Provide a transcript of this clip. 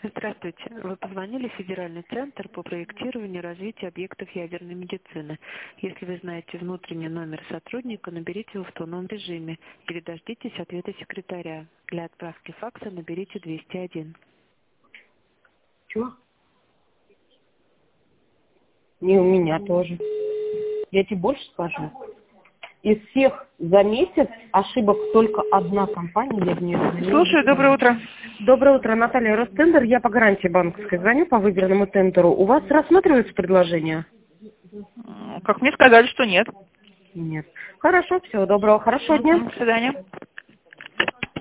Здравствуйте. Вы позвонили в Федеральный центр по проектированию и развитию объектов ядерной медицины. Если вы знаете внутренний номер сотрудника, наберите его в автономном режиме или дождитесь ответа секретаря. Для отправки факса наберите 201. Чего? Не у меня тоже. Я тебе больше скажу. Из всех за месяц ошибок только одна компания. Я в нее звоню. Слушаю, доброе утро. Доброе утро, Наталья, Ростендер. Я по гарантии банковской звоню по выбранному тендеру. У вас рассматриваются предложения? Как мне сказали, что нет. Нет. Хорошо, всего доброго, хорошего дня. До свидания.